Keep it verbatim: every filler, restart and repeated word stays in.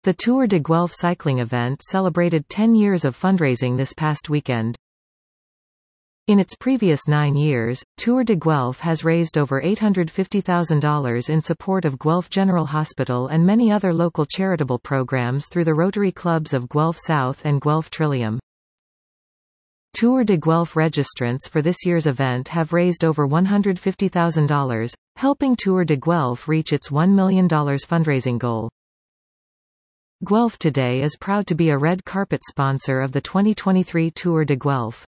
The Tour de Guelph cycling event celebrated ten years of fundraising this past weekend. In its previous nine years, Tour de Guelph has raised over eight hundred fifty thousand dollars in support of Guelph General Hospital and many other local charitable programs through the Rotary Clubs of Guelph South and Guelph Trillium. Tour de Guelph registrants for this year's event have raised over one hundred fifty thousand dollars, helping Tour de Guelph reach its one million dollars fundraising goal. Guelph Today is proud to be a red carpet sponsor of the twenty twenty-three Tour de Guelph.